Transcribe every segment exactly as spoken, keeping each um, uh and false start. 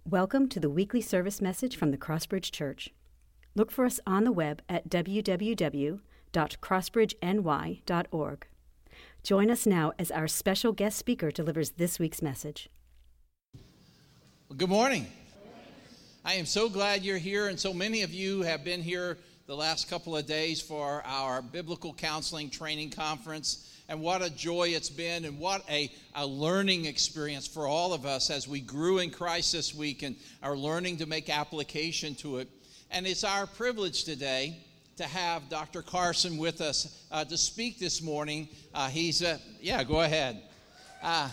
Welcome to the weekly service message from the Crossbridge Church. Look for us on the web at w w w dot crossbridge n y dot org. Join us now as our special guest speaker delivers this week's message. Well, good morning. I am so glad you're here, and so many of you have been here the last couple of days for our Biblical Counseling Training Conference. And what a joy it's been, and what a, a learning experience for all of us as we grew in Christ this week and are learning to make application to it. And it's our privilege today to have Doctor Carson with us uh, to speak this morning. Uh, he's, uh, yeah, go ahead. Uh,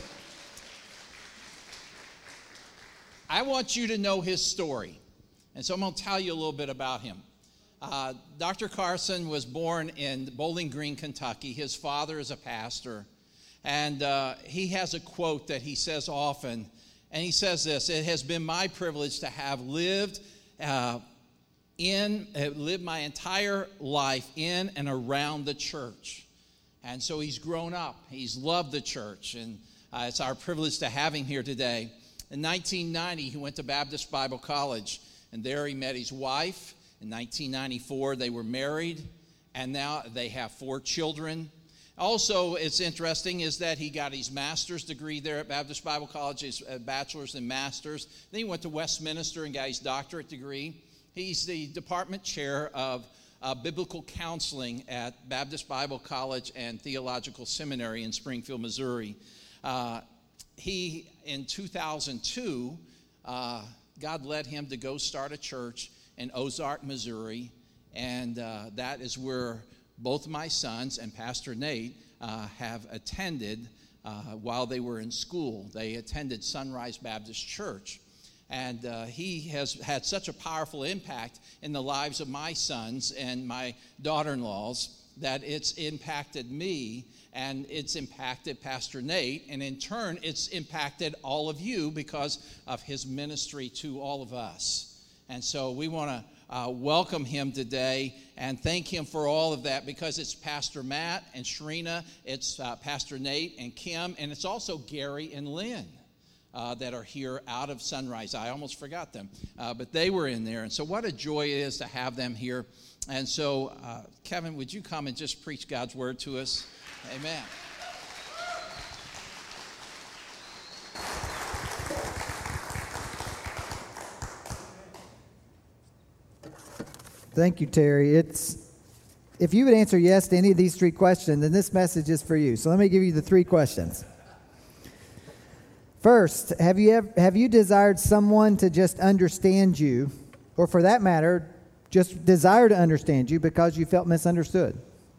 I want you to know his story, and so I'm going to tell you a little bit about him. Uh, Doctor Carson was born in Bowling Green, Kentucky. His father is a pastor, and uh, he has a quote that he says often, and he says this: "It has been my privilege to have lived uh, in, uh, lived my entire life in and around the church." And so he's grown up. He's loved the church, and uh, it's our privilege to have him here today. In nineteen ninety, he went to Baptist Bible College, and there he met his wife. In nineteen ninety-four, they were married, and now they have four children. Also, it's interesting is that he got his master's degree there at Baptist Bible College, his bachelor's and master's. Then he went to Westminster and got his doctorate degree. He's the department chair of uh, biblical counseling at Baptist Bible College and Theological Seminary in Springfield, Missouri. Uh, he, in two thousand two, uh, God led him to go start a church in Ozark, Missouri, and uh, that is where both my sons and Pastor Nate uh, have attended uh, while they were in school. They attended Sunrise Baptist Church, and uh, he has had such a powerful impact in the lives of my sons and my daughter-in-laws that it's impacted me, and it's impacted Pastor Nate, and in turn, it's impacted all of you because of his ministry to all of us. And so we want to uh, welcome him today and thank him for all of that, because it's Pastor Matt and Sharina, it's uh, Pastor Nate and Kim, and it's also Gary and Lynn uh, that are here out of Sunrise. I almost forgot them, uh, but they were in there. And so what a joy it is to have them here. And so, uh, Kevin, would you come and just preach God's word to us? Amen. Thank you, Terry. It's if you would answer yes to any of these three questions, then this message is for you. So let me give you the three questions. First, have you ever, have you desired someone to just understand you, or for that matter, just desire to understand you because you felt misunderstood?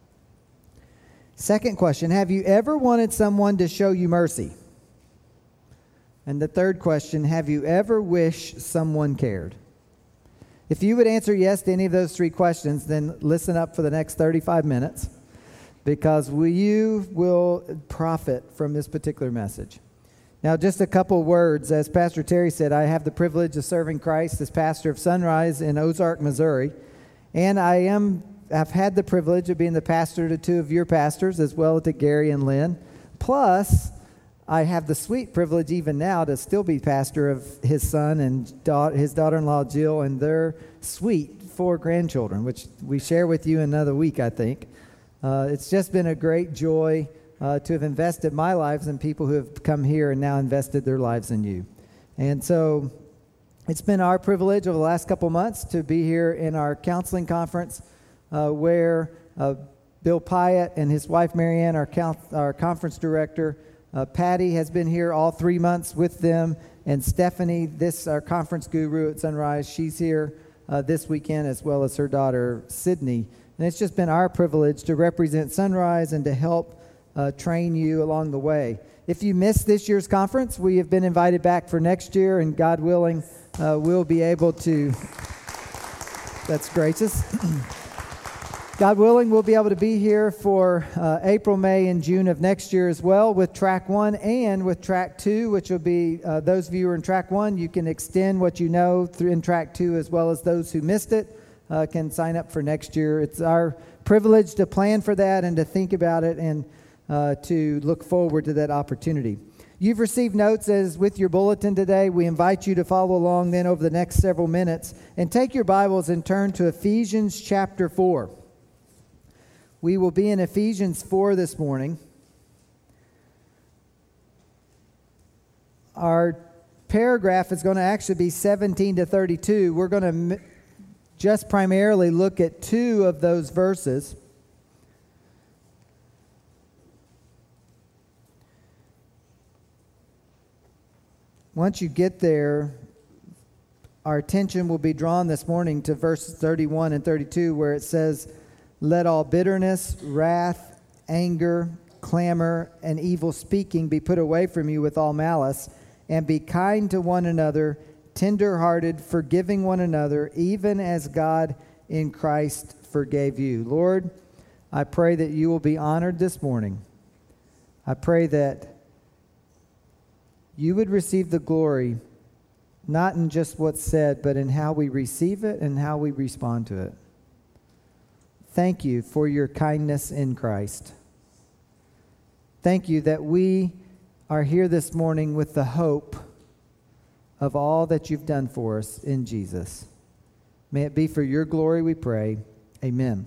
Second question, have you ever wanted someone to show you mercy? And the third question, have you ever wished someone cared? If you would answer yes to any of those three questions, then listen up for the next thirty-five minutes, because we, you will profit from this particular message. Now, just a couple words. As Pastor Terry said, I have the privilege of serving Christ as pastor of Sunrise in Ozark, Missouri, and I am I've had the privilege of being the pastor to two of your pastors, as well as to Gary and Lynn. Plus, I have the sweet privilege even now to still be pastor of his son and da- his daughter-in-law Jill and their sweet four grandchildren, which we share with you another week, I think. Uh, it's just been a great joy uh, to have invested my lives in people who have come here and now invested their lives in you. And so it's been our privilege over the last couple months to be here in our counseling conference uh, where uh, Bill Pyatt and his wife Marianne, our, count- our conference director, Uh, Patty has been here all three months with them, and Stephanie, this our conference guru at Sunrise, she's here uh, this weekend, as well as her daughter Sydney. And it's just been our privilege to represent Sunrise and to help uh, train you along the way. If you missed this year's conference, we have been invited back for next year, and God willing, uh, we'll be able to. That's gracious. God willing, we'll be able to be here for uh, April, May, and June of next year as well with Track one and with Track two, which will be uh, those of you who are in Track one, you can extend what you know through in Track two, as well as those who missed it uh, can sign up for next year. It's our privilege to plan for that and to think about it and uh, to look forward to that opportunity. You've received notes as with your bulletin today. We invite you to follow along then over the next several minutes and take your Bibles and turn to Ephesians chapter four. We will be in Ephesians four this morning. Our paragraph is going to actually be seventeen to thirty-two. We're going to m- just primarily look at two of those verses. Once you get there, our attention will be drawn this morning to verses thirty-one and thirty-two, where it says, "Let all bitterness, wrath, anger, clamor, and evil speaking be put away from you with all malice, and be kind to one another, tender-hearted, forgiving one another, even as God in Christ forgave you." Lord, I pray that you will be honored this morning. I pray that you would receive the glory, not in just what's said, but in how we receive it and how we respond to it. Thank you for your kindness in Christ. Thank you that we are here this morning with the hope of all that you've done for us in Jesus. May it be for your glory, we pray. Amen.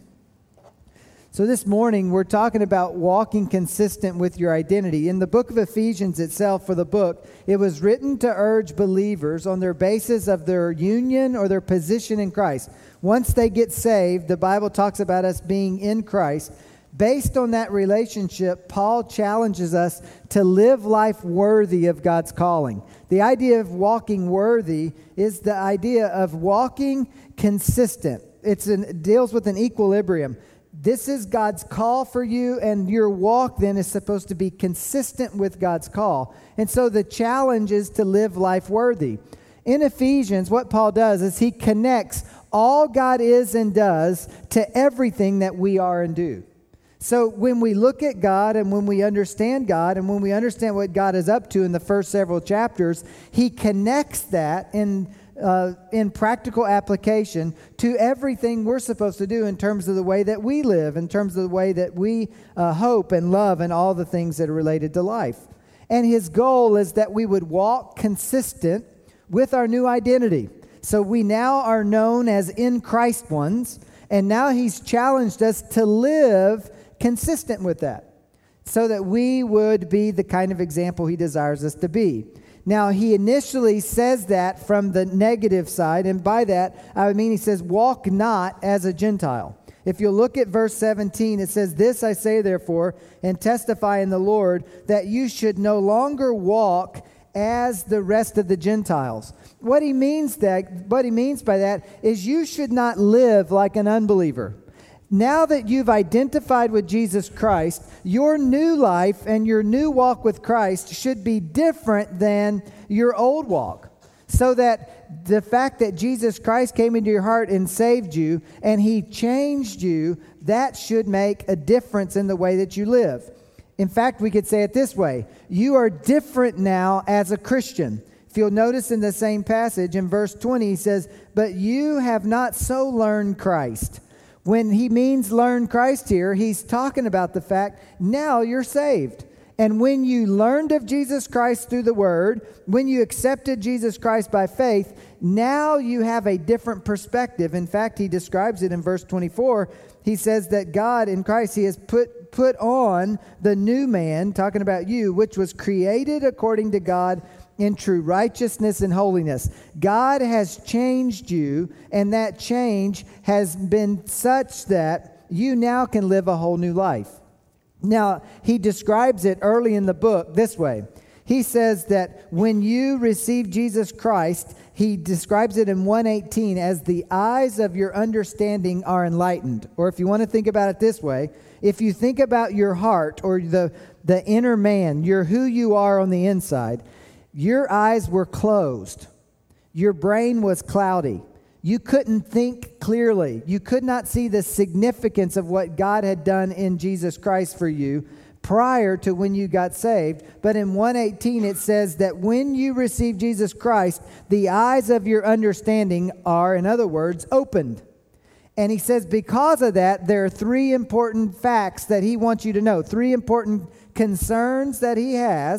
So this morning, we're talking about walking consistent with your identity. In the book of Ephesians itself, for the book, it was written to urge believers on their basis of their union or their position in Christ. Once they get saved, the Bible talks about us being in Christ. Based on that relationship, Paul challenges us to live life worthy of God's calling. The idea of walking worthy is the idea of walking consistent. It's an, it deals with an equilibrium. This is God's call for you, and your walk then is supposed to be consistent with God's call. And so the challenge is to live life worthy. In Ephesians, what Paul does is he connects all God is and does to everything that we are and do. So when we look at God and when we understand God and when we understand what God is up to in the first several chapters, he connects that in uh, in practical application to everything we're supposed to do in terms of the way that we live, in terms of the way that we uh, hope and love and all the things that are related to life. And his goal is that we would walk consistent with our new identity. So we now are known as in Christ ones, and now he's challenged us to live consistent with that, so that we would be the kind of example he desires us to be. Now, he initially says that from the negative side, and by that, I mean he says, walk not as a Gentile. If you look at verse seventeen, it says, "This I say therefore, and testify in the Lord, that you should no longer walk as the rest of the Gentiles." What he means that, what he means by that is you should not live like an unbeliever. Now that you've identified with Jesus Christ, your new life and your new walk with Christ should be different than your old walk. So that the fact that Jesus Christ came into your heart and saved you, and he changed you, that should make a difference in the way that you live. In fact, we could say it this way: you are different now as a Christian. If you'll notice in the same passage, in verse twenty, he says, "But you have not so learned Christ." When he means learn Christ here, he's talking about the fact now you're saved. And when you learned of Jesus Christ through the Word, when you accepted Jesus Christ by faith, now you have a different perspective. In fact, he describes it in verse twenty-four. He says that God in Christ, he has put, put on the new man, talking about you, which was created according to God in true righteousness and holiness. God has changed you, and that change has been such that you now can live a whole new life. Now, he describes it early in the book this way. He says that when you receive Jesus Christ, he describes it in one eighteen as the eyes of your understanding are enlightened. Or if you want to think about it this way, if you think about your heart or the, the inner man, you're who you are on the inside, your eyes were closed. Your brain was cloudy. You couldn't think clearly. You could not see the significance of what God had done in Jesus Christ for you prior to when you got saved. But in one eighteen, it says that when you receive Jesus Christ, the eyes of your understanding are, in other words, opened. And he says because of that, there are three important facts that he wants you to know, three important concerns that he has.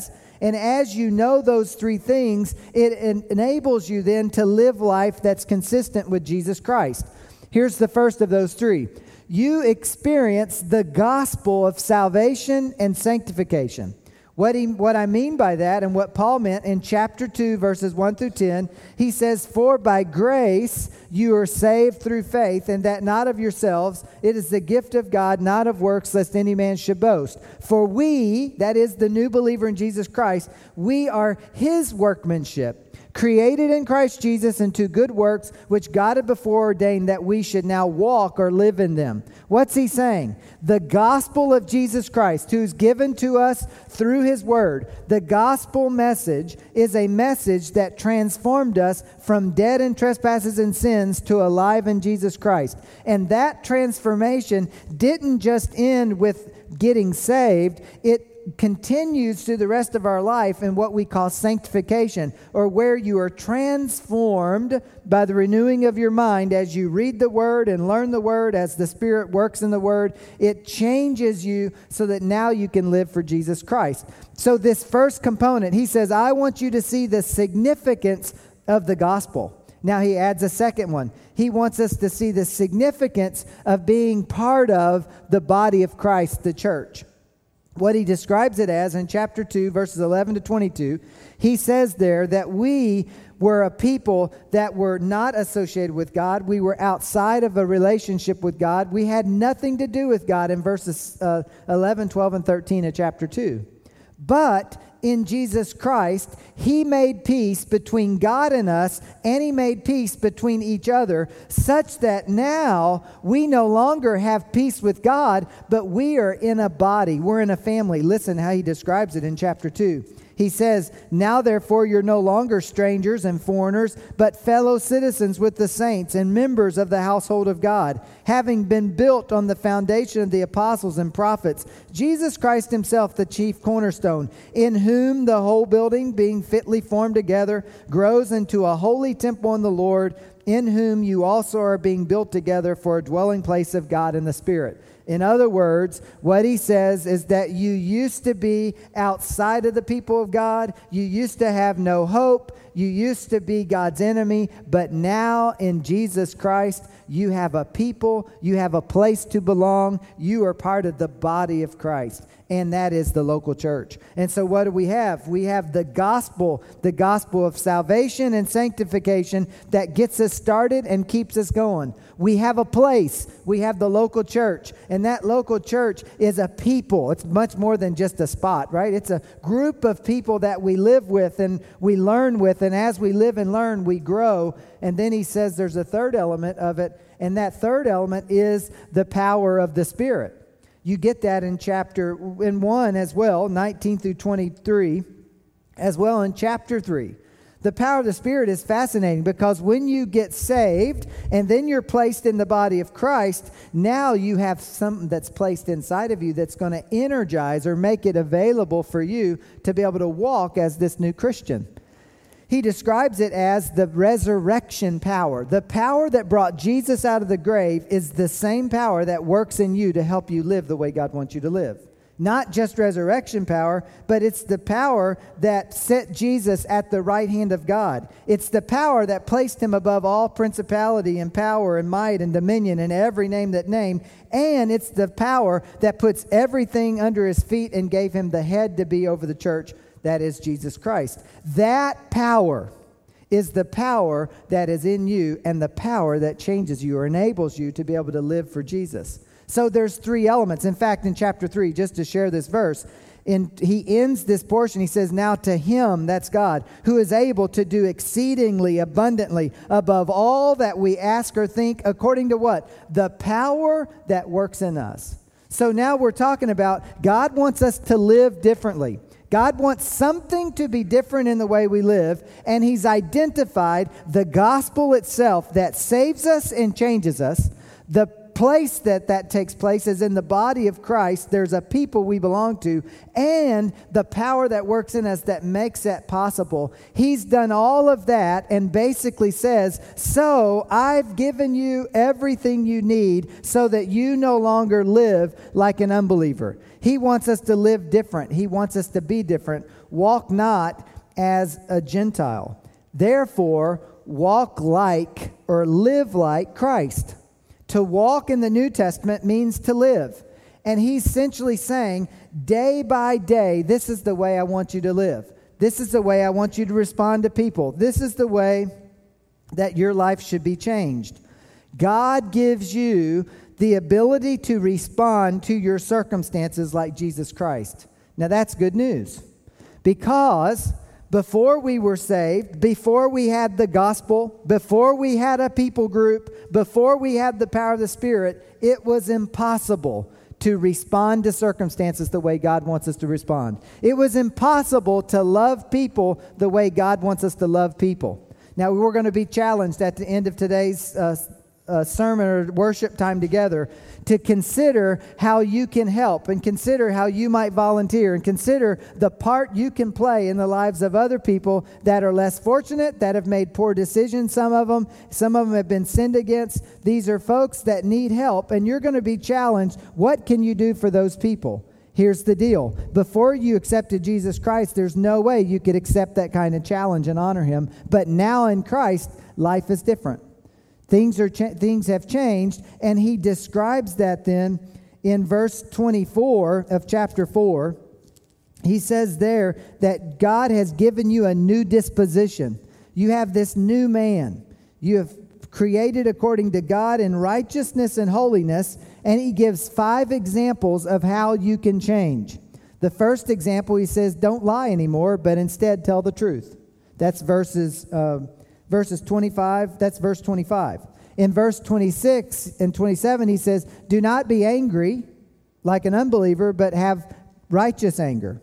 And as you know those three things, it en- enables you then to live life that's consistent with Jesus Christ. Here's the first of those three. You experience the gospel of salvation and sanctification. What he, what I mean by that, and what Paul meant in chapter two, verses one through ten, he says, "For by grace you are saved through faith, and that not of yourselves. It is the gift of God, not of works, lest any man should boast. For we," that is the new believer in Jesus Christ, "we are his workmanship, created in Christ Jesus into good works, which God had before ordained that we should now walk or live in them." What's he saying? The gospel of Jesus Christ, who's given to us through his word, the gospel message is a message that transformed us from dead in trespasses and sins to alive in Jesus Christ. And that transformation didn't just end with getting saved. It continues through the rest of our life in what we call sanctification, or where you are transformed by the renewing of your mind as you read the Word and learn the Word, as the Spirit works in the Word. It changes you so that now you can live for Jesus Christ. So this first component, he says, I want you to see the significance of the gospel. Now he adds a second one. He wants us to see the significance of being part of the body of Christ, the church. What he describes it as in chapter two, verses eleven to twenty-two, he says there that we were a people that were not associated with God. We were outside of a relationship with God. We had nothing to do with God in verses uh, eleven, twelve, and thirteen of chapter two. But in Jesus Christ, he made peace between God and us, and he made peace between each other, such that now we no longer have peace with God, but we are in a body. We're in a family. Listen how he describes it in chapter two. He says, "Now therefore you're no longer strangers and foreigners, but fellow citizens with the saints and members of the household of God, having been built on the foundation of the apostles and prophets, Jesus Christ himself the chief cornerstone, in whom the whole building, being fitly formed together, grows into a holy temple in the Lord, in whom you also are being built together for a dwelling place of God in the Spirit." In other words, what he says is that you used to be outside of the people of God. You used to have no hope. You used to be God's enemy. But now in Jesus Christ, you have a people. You have a place to belong. You are part of the body of Christ. And that is the local church. And so what do we have? We have the gospel, the gospel of salvation and sanctification that gets us started and keeps us going. We have a place. We have the local church. And that local church is a people. It's much more than just a spot, right? It's a group of people that we live with and we learn with. And as we live and learn, we grow. And then he says there's a third element of it. And that third element is the power of the Spirit. You get that in chapter in one as well, nineteen through twenty-three, as well in chapter three. The power of the Spirit is fascinating because when you get saved and then you're placed in the body of Christ, now you have something that's placed inside of you that's going to energize or make it available for you to be able to walk as this new Christian. He describes it as the resurrection power. The power that brought Jesus out of the grave is the same power that works in you to help you live the way God wants you to live. Not just resurrection power, but it's the power that set Jesus at the right hand of God. It's the power that placed him above all principality and power and might and dominion and every name that named. And it's the power that puts everything under his feet and gave him the head to be over the church. That is Jesus Christ. That power is the power that is in you and the power that changes you or enables you to be able to live for Jesus. So there's three elements. In fact, in chapter three, just to share this verse, in, he ends this portion. He says, "Now to him," that's God, "who is able to do exceedingly abundantly above all that we ask or think, according to" what? The power that works in us. So now we're talking about God wants us to live differently. God wants something to be different in the way we live, and he's identified the gospel itself that saves us and changes us, the place that that takes place is in the body of Christ. There's a people we belong to, and the power that works in us that makes that possible. He's done all of that and basically says, so I've given you everything you need so that you no longer live like an unbeliever. He wants us to live different. He wants us to be different. Walk not as a Gentile. Therefore, walk like or live like Christ. To walk in the New Testament means to live. And he's essentially saying, day by day, this is the way I want you to live. This is the way I want you to respond to people. This is the way that your life should be changed. God gives you the ability to respond to your circumstances like Jesus Christ. Now that's good news. Because before we were saved, before we had the gospel, before we had a people group, before we had the power of the Spirit, it was impossible to respond to circumstances the way God wants us to respond. It was impossible to love people the way God wants us to love people. Now, we're going to be challenged at the end of today's uh, uh, sermon or worship time together to consider how you can help and consider how you might volunteer and consider the part you can play in the lives of other people that are less fortunate, that have made poor decisions, some of them. Some of them have been sinned against. These are folks that need help, and you're going to be challenged. What can you do for those people? Here's the deal. Before you accepted Jesus Christ, there's no way you could accept that kind of challenge and honor him. But now in Christ, life is different. Things are cha- things have changed, and he describes that then in verse twenty-four of chapter four. He says there that God has given you a new disposition. You have this new man. You have created according to God in righteousness and holiness, and he gives five examples of how you can change. The first example, he says, don't lie anymore, but instead tell the truth. That's verses uh, verses twenty-five. That's verse twenty-five. In verse twenty-six and twenty-seven, he says, do not be angry like an unbeliever, but have righteous anger.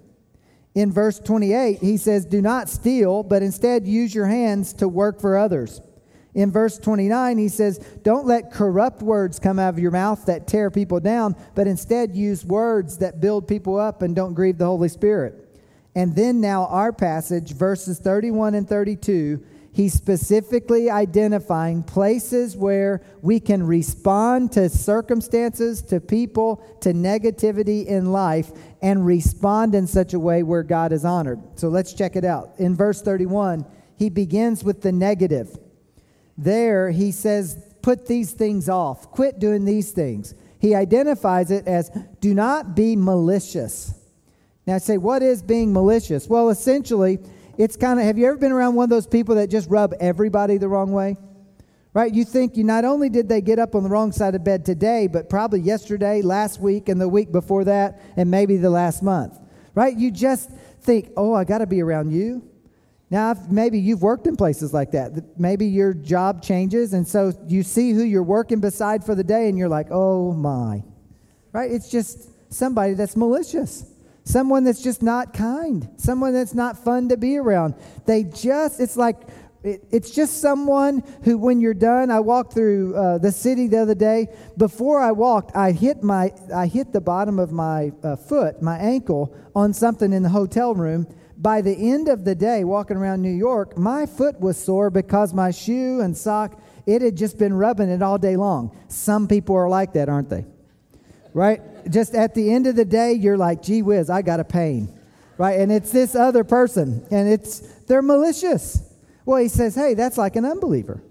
In verse twenty-eight, he says, do not steal, but instead use your hands to work for others. In verse twenty-nine, he says, don't let corrupt words come out of your mouth that tear people down, but instead use words that build people up and don't grieve the Holy Spirit. And then now our passage, verses thirty-one and thirty-two, he's specifically identifying places where we can respond to circumstances, to people, to negativity in life, and respond in such a way where God is honored. So let's check it out. In verse thirty-one, he begins with the negative. There, he says, put these things off. Quit doing these things. He identifies it as, do not be malicious. Now, I say, what is being malicious? Well, essentially, it's kind of, have you ever been around one of those people that just rub everybody the wrong way? Right? You think you not only did they get up on the wrong side of bed today, but probably yesterday, last week, and the week before that, and maybe the last month. Right? You just think, oh, I got to be around you. Now, if maybe you've worked in places like that. Maybe your job changes, and so you see who you're working beside for the day, and you're like, oh, my. Right? It's just somebody that's malicious. Someone that's just not kind. Someone that's not fun to be around. They just, it's like, it, it's just someone who, when you're done, I walked through uh, the city the other day. Before I walked, I hit my, I hit the bottom of my uh, foot, my ankle, on something in the hotel room. By the end of the day, walking around New York, my foot was sore because my shoe and sock, it had just been rubbing it all day long. Some people are like that, aren't they? Right? Just at the end of the day, you're like, gee whiz, I got a pain. Right? And it's this other person, and it's they're malicious. Well, he says, hey, that's like an unbeliever.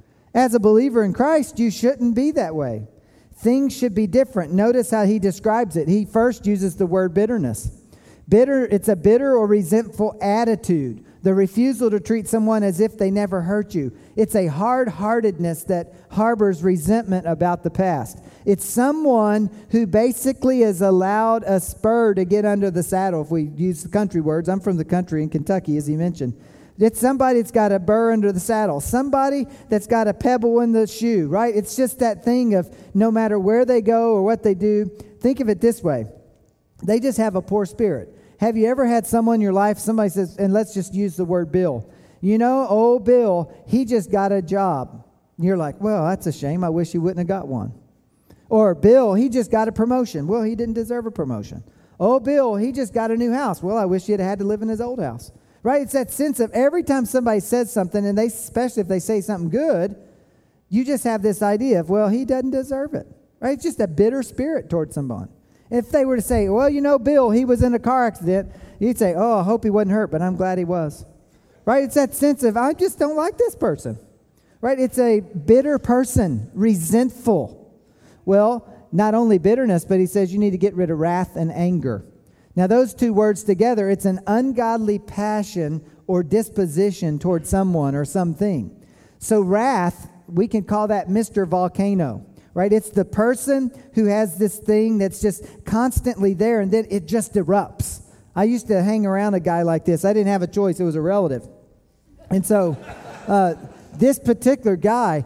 As a believer in Christ, you shouldn't be that way. Things should be different. Notice how he describes it. He first uses the word bitterness. Bitter, it's a bitter or resentful attitude. The refusal to treat someone as if they never hurt you. It's a hard-heartedness that harbors resentment about the past. It's someone who basically has allowed a spur to get under the saddle, if we use the country words. I'm from the country in Kentucky, as he mentioned. It's somebody that's got a burr under the saddle. Somebody that's got a pebble in the shoe, right? It's just that thing of no matter where they go or what they do, think of it this way. They just have a poor spirit. Have you ever had someone in your life, somebody says, and let's just use the word Bill. You know, old Bill, he just got a job. You're like, well, that's a shame. I wish he wouldn't have got one. Or Bill, he just got a promotion. Well, he didn't deserve a promotion. Oh, Bill, he just got a new house. Well, I wish he had had to live in his old house. Right? It's that sense of every time somebody says something, and they, especially if they say something good, you just have this idea of, well, he doesn't deserve it. Right? It's just a bitter spirit towards someone. If they were to say, well, you know, Bill, he was in a car accident, you'd say, oh, I hope he wasn't hurt, but I'm glad he was. Right? It's that sense of, I just don't like this person. Right? It's a bitter person, resentful. Well, not only bitterness, but he says you need to get rid of wrath and anger. Now, those two words together, it's an ungodly passion or disposition towards someone or something. So wrath, we can call that Mister Volcano. Right? It's the person who has this thing that's just constantly there, and then it just erupts. I used to hang around a guy like this. I didn't have a choice. It was a relative. And so uh, this particular guy,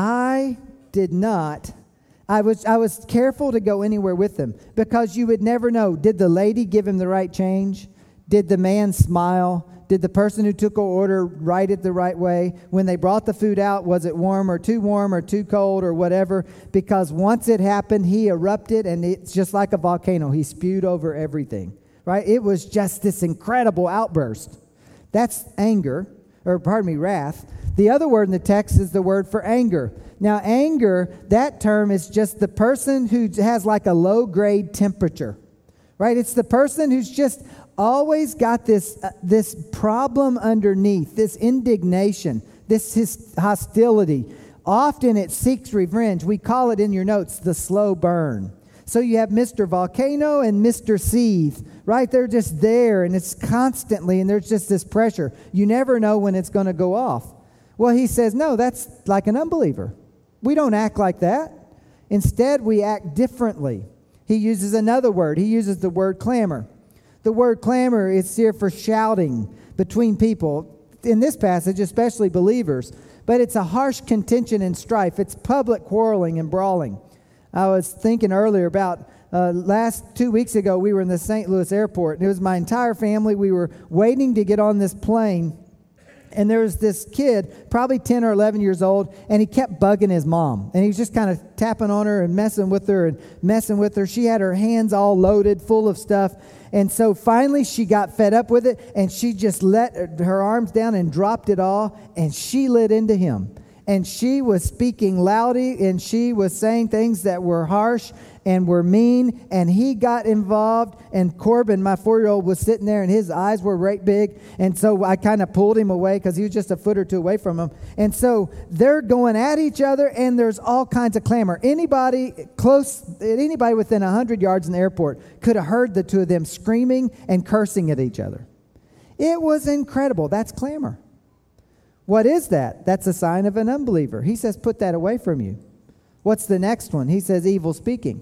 I did not, I was I was careful to go anywhere with him because you would never know. Did the lady give him the right change? Did the man smile? Did the person who took our order write it the right way? When they brought the food out, was it warm or too warm or too cold or whatever? Because once it happened, he erupted, and it's just like a volcano. He spewed over everything, right? It was just this incredible outburst. That's anger, or pardon me, wrath. The other word in the text is the word for anger. Now, anger, that term is just the person who has like a low-grade temperature, right? It's the person who's just always got this uh, this problem underneath, this indignation, this his hostility. Often it seeks revenge. We call it in your notes the slow burn. So you have Mister Volcano and Mister Seethe, right? They're just there, and it's constantly, and there's just this pressure. You never know when it's going to go off. Well, he says, no, that's like an unbeliever. We don't act like that. Instead, we act differently. He uses another word. He uses the word clamor. The word clamor is here for shouting between people. In this passage, especially believers. But it's a harsh contention and strife. It's public quarreling and brawling. I was thinking earlier about uh, last two weeks ago, we were in the Saint Louis airport. It was my entire family. We were waiting to get on this plane. And there was this kid, probably ten or eleven years old, and he kept bugging his mom. And he was just kind of tapping on her and messing with her and messing with her. She had her hands all loaded, full of stuff. And so finally she got fed up with it, and she just let her arms down and dropped it all, and she lit into him. And she was speaking loudly, and she was saying things that were harsh and were mean, and he got involved, and Corbin, my four-year-old, was sitting there, and his eyes were right big, and so I kind of pulled him away because he was just a foot or two away from him. And so they're going at each other, and there's all kinds of clamor. Anybody close, anybody within one hundred yards in the airport could have heard the two of them screaming and cursing at each other. It was incredible. That's clamor. What is that? That's a sign of an unbeliever. He says, put that away from you. What's the next one? He says, evil speaking.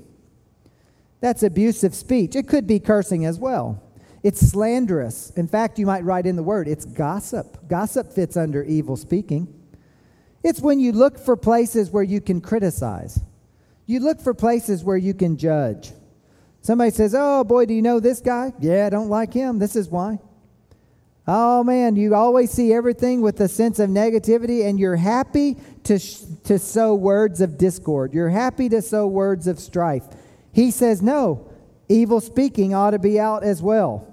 That's abusive speech. It could be cursing as well. It's slanderous. In fact, you might write in the word, it's gossip. Gossip fits under evil speaking. It's when you look for places where you can criticize. You look for places where you can judge. Somebody says, oh, boy, do you know this guy? Yeah, I don't like him. This is why. Oh, man, you always see everything with a sense of negativity, and you're happy to, sh- to sow words of discord. You're happy to sow words of strife. He says, no, evil speaking ought to be out as well.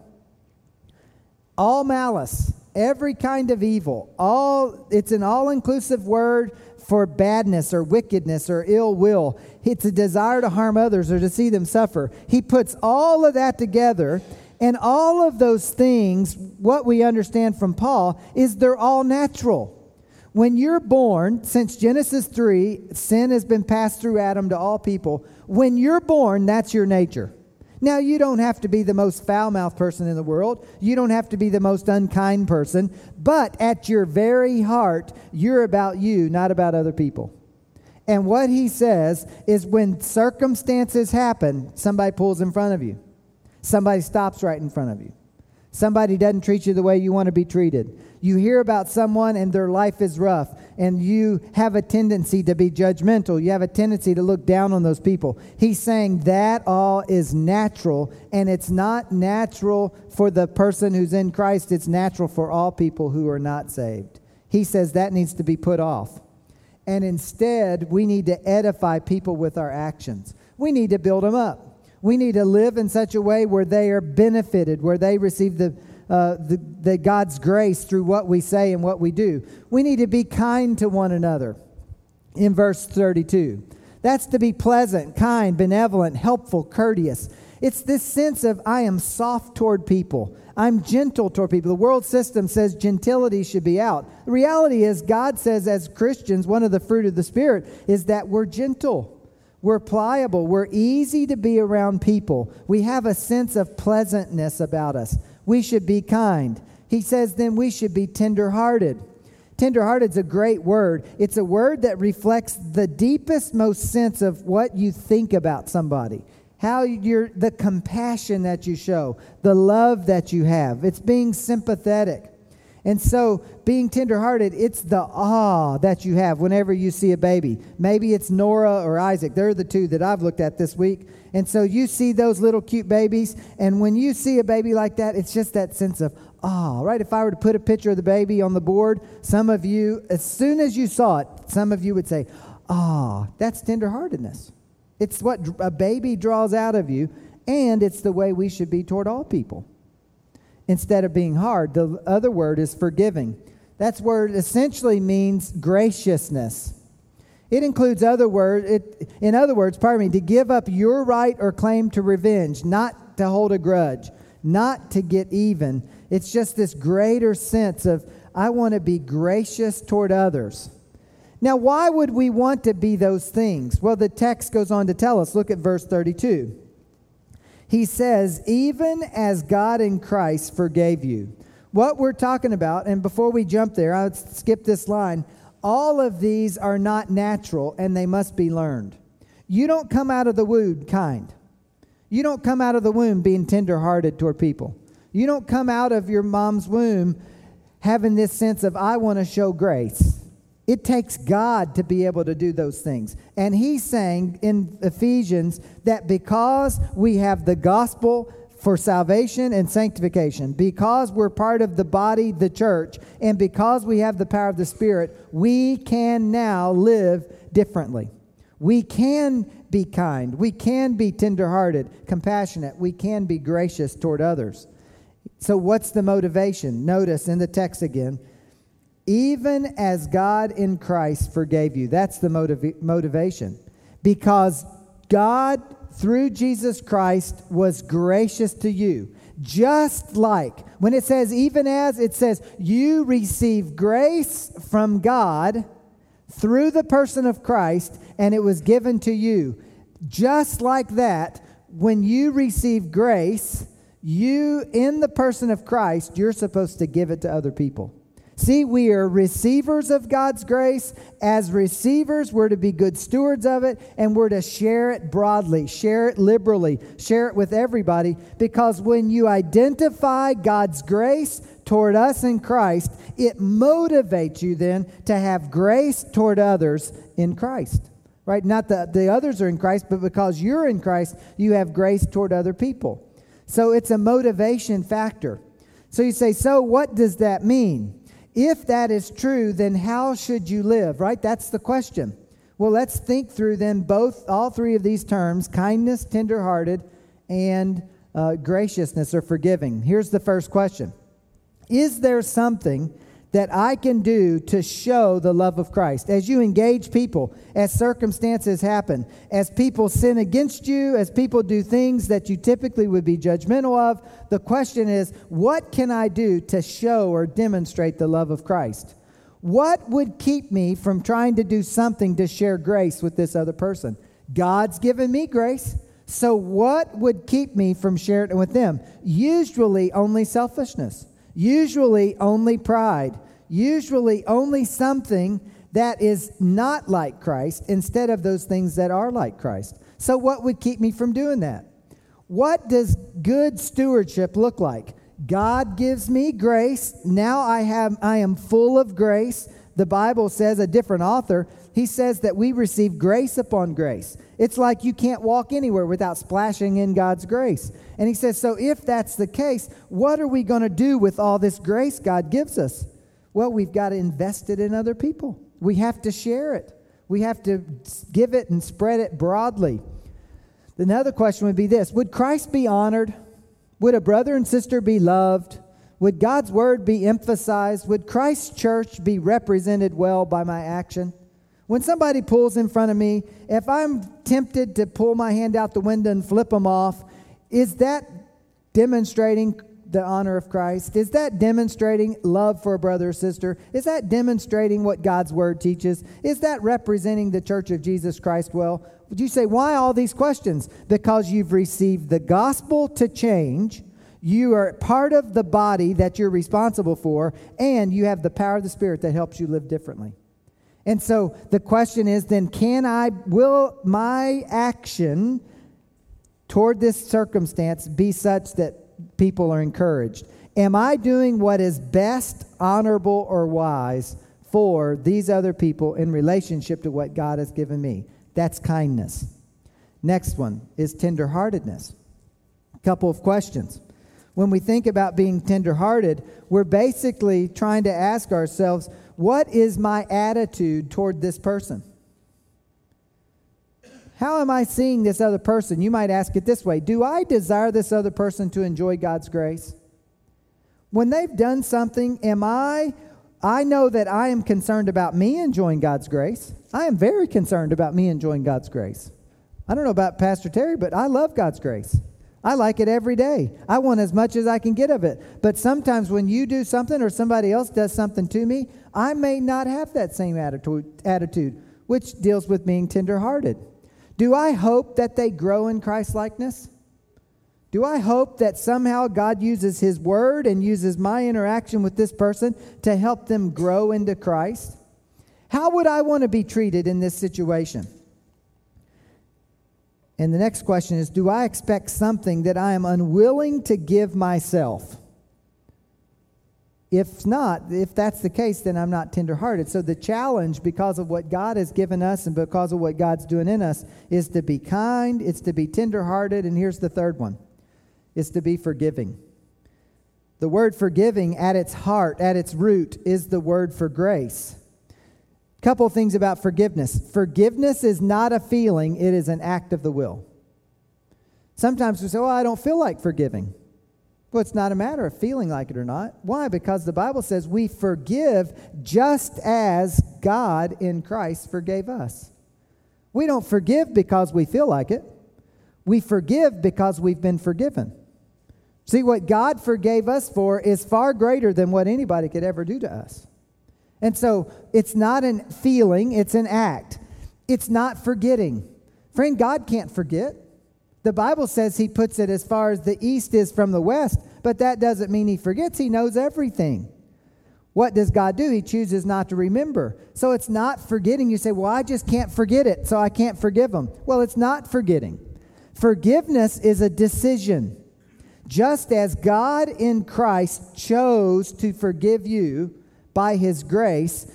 All malice, every kind of evil, all it's an all-inclusive word for badness or wickedness or ill will. It's a desire to harm others or to see them suffer. He puts all of that together, and all of those things, what we understand from Paul, is they're all natural. When you're born, since Genesis three, sin has been passed through Adam to all people. When you're born, that's your nature. Now, you don't have to be the most foul-mouthed person in the world. You don't have to be the most unkind person. But at your very heart, you're about you, not about other people. And what he says is when circumstances happen, somebody pulls in front of you. Somebody stops right in front of you. Somebody doesn't treat you the way you want to be treated. You hear about someone and their life is rough, and you have a tendency to be judgmental. You have a tendency to look down on those people. He's saying that all is natural, and it's not natural for the person who's in Christ. It's natural for all people who are not saved. He says that needs to be put off. And instead, we need to edify people with our actions. we need to build them up. We need to live in such a way where they are benefited, where they receive the, uh, the, the God's grace through what we say and what we do. We need to be kind to one another. In verse thirty-two, that's to be pleasant, kind, benevolent, helpful, courteous. It's this sense of I am soft toward people. I'm gentle toward people. The world system says gentility should be out. The reality is God says as Christians, one of the fruit of the Spirit is that we're gentle. We're pliable. We're easy to be around people. We have a sense of pleasantness about us. We should be kind. He says then we should be tenderhearted. Tenderhearted is a great word. It's a word that reflects the deepest, most sense of what you think about somebody. How you're, the compassion that you show, the love that you have. It's being sympathetic. And so being tenderhearted, it's the awe that you have whenever you see a baby. Maybe it's Nora or Isaac. They're the two that I've looked at this week. And so you see those little cute babies. And when you see a baby like that, it's just that sense of awe, right? If I were to put a picture of the baby on the board, some of you, as soon as you saw it, some of you would say, ah, that's tenderheartedness. It's what a baby draws out of you, and it's the way we should be toward all people. Instead of being hard, the other word is forgiving. That word essentially means graciousness. It includes other word. It, in other words, pardon me, to give up your right or claim to revenge, not to hold a grudge, not to get even. It's just this greater sense of, I want to be gracious toward others. Now, why would we want to be those things? Well, the text goes on to tell us. Look at verse thirty-two. He says, even as God in Christ forgave you. What we're talking about, and before we jump there, I'll skip this line. All of these are not natural, and they must be learned. You don't come out of the womb kind. You don't come out of the womb being tenderhearted toward people. You don't come out of your mom's womb having this sense of, I want to show grace. It takes God to be able to do those things. And he's saying in Ephesians that because we have the gospel for salvation and sanctification, because we're part of the body, the church, and because we have the power of the Spirit, we can now live differently. We can be kind. We can be tenderhearted, compassionate. We can be gracious toward others. So what's the motivation? Notice in the text again, even as God in Christ forgave you. That's the motiv- motivation. Because God, through Jesus Christ, was gracious to you. Just like, when it says even as, it says you receive grace from God through the person of Christ, and it was given to you. Just like that, when you receive grace, you, in the person of Christ, you're supposed to give it to other people. See, we are receivers of God's grace. As receivers, we're to be good stewards of it, and we're to share it broadly, share it liberally, share it with everybody, because when you identify God's grace toward us in Christ, it motivates you then to have grace toward others in Christ, right? Not that the others are in Christ, but because you're in Christ, you have grace toward other people. So it's a motivation factor. So you say, so what does that mean? If that is true, then how should you live, right? That's the question. Well, let's think through then both, all three of these terms, kindness, tenderhearted, and uh, graciousness or forgiving. Here's the first question. Is there something that I can do to show the love of Christ? As you engage people, as circumstances happen, as people sin against you, as people do things that you typically would be judgmental of, the question is, what can I do to show or demonstrate the love of Christ? What would keep me from trying to do something to share grace with this other person? God's given me grace, so what would keep me from sharing it with them? Usually only selfishness. Usually only pride. Usually only something that is not like Christ instead of those things that are like Christ. So what would keep me from doing that? What does good stewardship look like? God gives me grace. Now I have I am full of grace. The Bible says, a different author, he says that we receive grace upon grace. It's like you can't walk anywhere without splashing in God's grace. And he says, so if that's the case, what are we going to do with all this grace God gives us? Well, we've got to invest it in other people. We have to share it. We have to give it and spread it broadly. Another question would be this: would Christ be honored? Would a brother and sister be loved? Would God's word be emphasized? Would Christ's church be represented well by my action? When somebody pulls in front of me, if I'm tempted to pull my hand out the window and flip them off, is that demonstrating the honor of Christ? Is that demonstrating love for a brother or sister? Is that demonstrating what God's word teaches? Is that representing the church of Jesus Christ well? Would you say, why all these questions? Because you've received the gospel to change. You are part of the body that you're responsible for, and you have the power of the Spirit that helps you live differently. And so the question is then, can I, will my action toward this circumstance be such that people are encouraged? Am I doing what is best, honorable, or wise for these other people in relationship to what God has given me? That's kindness. Next one is tenderheartedness. A couple of questions. When we think about being tenderhearted, we're basically trying to ask ourselves, what is my attitude toward this person? How am I seeing this other person? You might ask it this way: do I desire this other person to enjoy God's grace? When they've done something, am I, I know that I am concerned about me enjoying God's grace. I am very concerned about me enjoying God's grace. I don't know about Pastor Terry, but I love God's grace. I like it every day. I want as much as I can get of it. But sometimes when you do something or somebody else does something to me, I may not have that same attitude, attitude, which deals with being tenderhearted. Do I hope that they grow in Christ-likeness? Do I hope that somehow God uses His Word and uses my interaction with this person to help them grow into Christ? How would I want to be treated in this situation? And the next question is, do I expect something that I am unwilling to give myself? If not, if that's the case, then I'm not tenderhearted. So the challenge, because of what God has given us and because of what God's doing in us, is to be kind, it's to be tenderhearted, and here's the third one. It's to be forgiving. The word forgiving at its heart, at its root, is the word for grace. Couple of things about forgiveness. Forgiveness is not a feeling, it is an act of the will. Sometimes we say, well, I don't feel like forgiving. Well, it's not a matter of feeling like it or not. Why? Because the Bible says we forgive just as God in Christ forgave us. We don't forgive because we feel like it. We forgive because we've been forgiven. See, what God forgave us for is far greater than what anybody could ever do to us. And so it's not a feeling, it's an act. It's not forgetting. Friend, God can't forget. The Bible says He puts it as far as the east is from the west, but that doesn't mean He forgets. He knows everything. What does God do? He chooses not to remember. So it's not forgetting. You say, well, I just can't forget it, so I can't forgive them. Well, it's not forgetting. Forgiveness is a decision. Just as God in Christ chose to forgive you by His grace,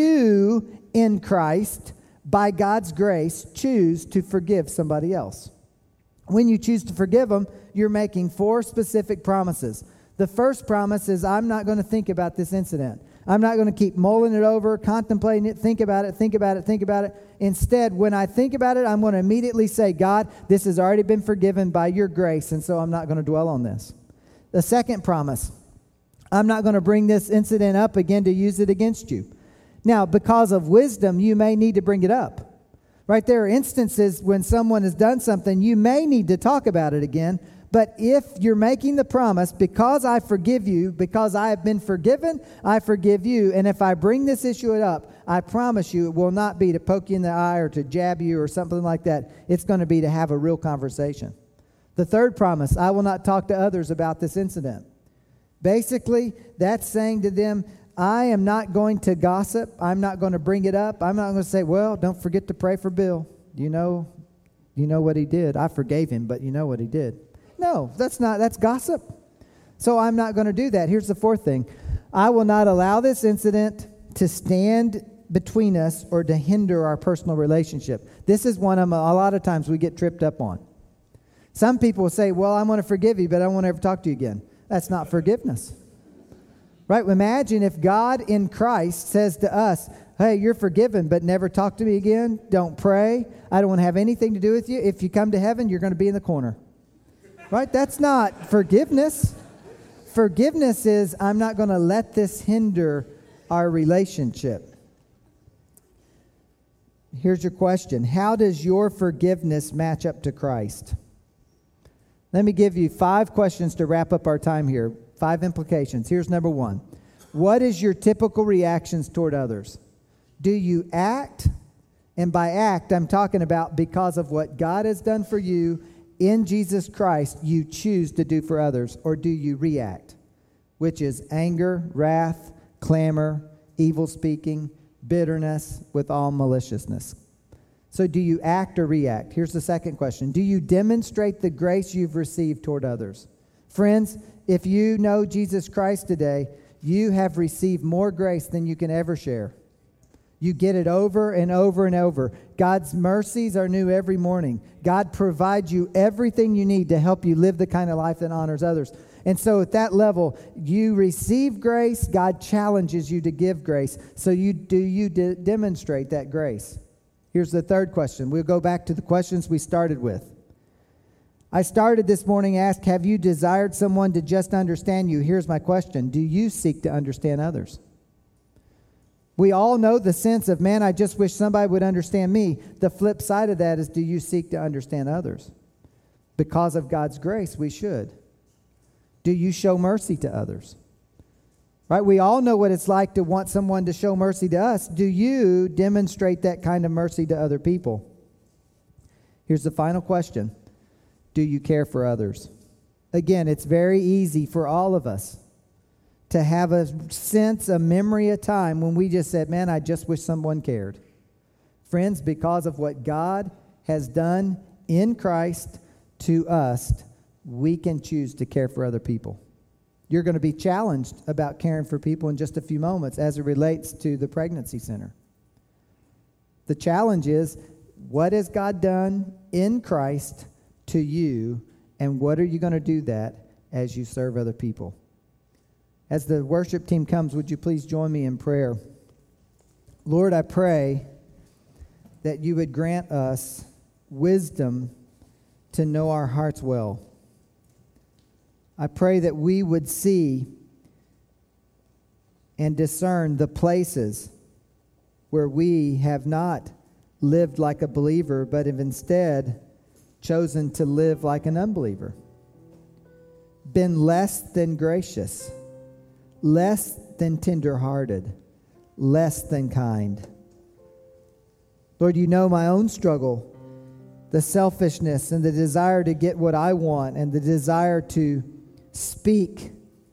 you in Christ, by God's grace, choose to forgive somebody else. When you choose to forgive them, you're making four specific promises. The first promise is, I'm not going to think about this incident. I'm not going to keep mulling it over, contemplating it, think about it, think about it, think about it. Instead, when I think about it, I'm going to immediately say, God, this has already been forgiven by your grace, and so I'm not going to dwell on this. The second promise, I'm not going to bring this incident up again to use it against you. Now, because of wisdom, you may need to bring it up. Right? There are instances when someone has done something, you may need to talk about it again. But if you're making the promise, because I forgive you, because I have been forgiven, I forgive you. And if I bring this issue up, I promise you it will not be to poke you in the eye or to jab you or something like that. It's going to be to have a real conversation. The third promise, I will not talk to others about this incident. Basically, that's saying to them, I am not going to gossip. I'm not going to bring it up. I'm not going to say, well, don't forget to pray for Bill. You know, you know what he did. I forgave him, but you know what he did. No, that's not, that's gossip. So I'm not going to do that. Here's the fourth thing. I will not allow this incident to stand between us or to hinder our personal relationship. This is one of them, a lot of times we get tripped up on. Some people will say, well, I'm going to forgive you, but I don't want to ever talk to you again. That's not forgiveness. Right? Imagine if God in Christ says to us, hey, you're forgiven, but never talk to me again. Don't pray. I don't want to have anything to do with you. If you come to heaven, you're going to be in the corner. Right? That's not forgiveness. Forgiveness is, I'm not going to let this hinder our relationship. Here's your question. How does your forgiveness match up to Christ? Let me give you five questions to wrap up our time here. Five implications. Here's number one. What is your typical reactions toward others? Do you act? And by act, I'm talking about because of what God has done for you in Jesus Christ, you choose to do for others. Or do you react? Which is anger, wrath, clamor, evil speaking, bitterness, with all maliciousness. So do you act or react? Here's the second question. Do you demonstrate the grace you've received toward others? Friends, if you know Jesus Christ today, you have received more grace than you can ever share. You get it over and over and over. God's mercies are new every morning. God provides you everything you need to help you live the kind of life that honors others. And so at that level, you receive grace. God challenges you to give grace. So you do you de- demonstrate that grace? Here's the third question. We'll go back to the questions we started with. I started this morning asked, have you desired someone to just understand you? Here's my question. Do you seek to understand others? We all know the sense of, man, I just wish somebody would understand me. The flip side of that is, do you seek to understand others? Because of God's grace, we should. Do you show mercy to others? Right? We all know what it's like to want someone to show mercy to us. Do you demonstrate that kind of mercy to other people? Here's the final question. Do you care for others? Again, it's very easy for all of us to have a sense, a memory, a time when we just said, man, I just wish someone cared. Friends, because of what God has done in Christ to us, we can choose to care for other people. You're going to be challenged about caring for people in just a few moments as it relates to the pregnancy center. The challenge is, what has God done in Christ to you, and what are you going to do that as you serve other people? As the worship team comes, would you please join me in prayer? Lord, I pray that you would grant us wisdom to know our hearts well. I pray that we would see and discern the places where we have not lived like a believer, but have instead chosen to live like an unbeliever. Been less than gracious, less than tender-hearted, less than kind. Lord, you know my own struggle, the selfishness and the desire to get what I want and the desire to speak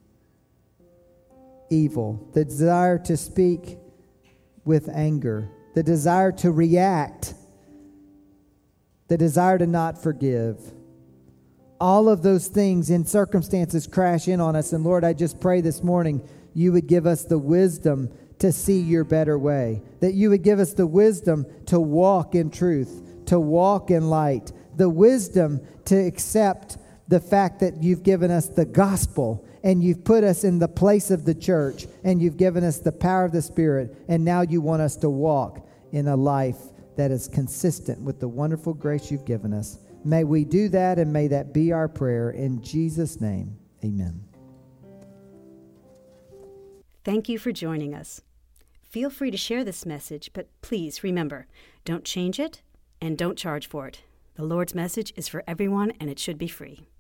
evil, the desire to speak with anger, the desire to react, the desire to not forgive. All of those things in circumstances crash in on us. And Lord, I just pray this morning you would give us the wisdom to see your better way, that you would give us the wisdom to walk in truth, to walk in light, the wisdom to accept the fact that you've given us the gospel and you've put us in the place of the church and you've given us the power of the Spirit, and now you want us to walk in a life that is consistent with the wonderful grace you've given us. May we do that, and may that be our prayer. In Jesus' name, amen. Thank you for joining us. Feel free to share this message, but please remember, don't change it and don't charge for it. The Lord's message is for everyone, and it should be free.